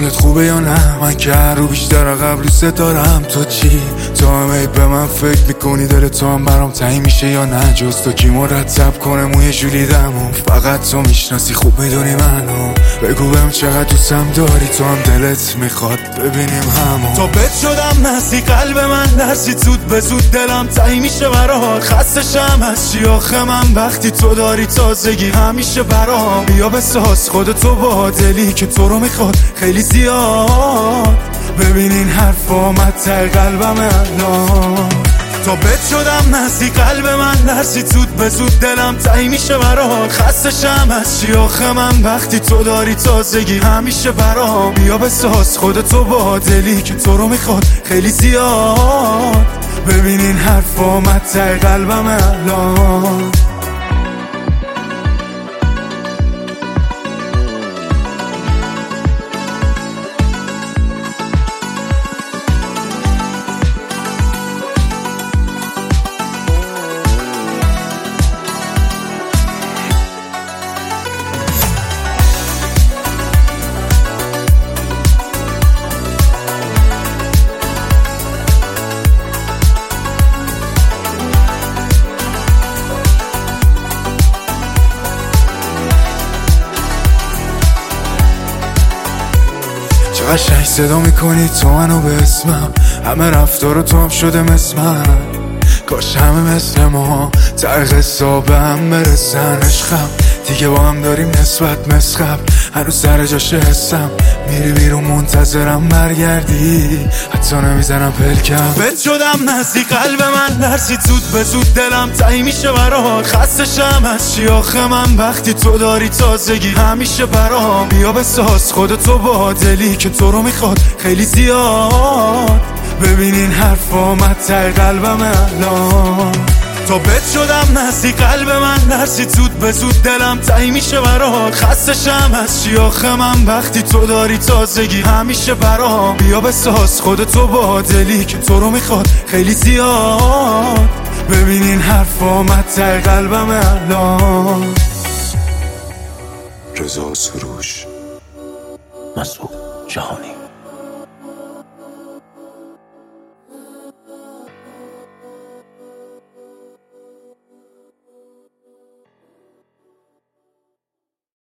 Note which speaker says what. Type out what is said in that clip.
Speaker 1: حالت خوبه یا نه؟ من که هر رو بیشتر قبل دارم. تو چی؟ تو هم به من فکر میکنی دل تو هم برام تعیین میشه یا نه؟ جز تو کی مرتب کنه موی جولیدمو؟ فقط تو میشناسی خوب میدونی منو. بگو بهم چقدر دوستم داری، تو هم دلت میخواد ببینیم همو. تا بد شدم نسی قلب من درسی، زود به زود دلم تعیین میشه برات. خستشم از چی آخه من وقتی تو داری تازگی همیشه برام. بیا بساز خودتو با دلی که تو رو میخواد خیلی زیاد. ببینین حرفا مته قلبم الان. تا بد شدم نسی قلب من درسی، زود به زود دلم تعیین میشه برات. خستشم از چی آخه من وقتی تو داری تازگی همیشه برام. بیا بساز خودتو با دلی که تو رو میخواد خیلی زیاد. ببینین حرفا مته قلبم الان. قشنگ صدا میکنی تو منو به اسمم، همه رفتار تو هم شده مثل من. کاش همه مثل ما ته قصه به هم برسن. عشقم دیگه با هم داریم نسبت مسخب، هنوز سر جاش حسم. میری بیرون منتظرم برگردی، حتی نمیزنم پلکم. بد شدم نزدی قلب من درسی، زود به زود دلم تعیین میشه برات. خستشم از چی آخه من وقتی تو داری تازگی همیشه برام. بیا بساز خودتو با دلی که تو رو میخواد خیلی زیاد. ببینین حرفا مته قلبم الان. تا بد شدم نزدی قلب من درسی، زود به زود دلم تعیین میشه برات. خستشم از چی آخه من وقتی تو داری تازگی همیشه برام. بیا بساز خودتو با دلی که تو رو میخواد خیلی زیاد. ببینین حرفا مته قلبم الان.
Speaker 2: رضا سروش، مسعود جهانی.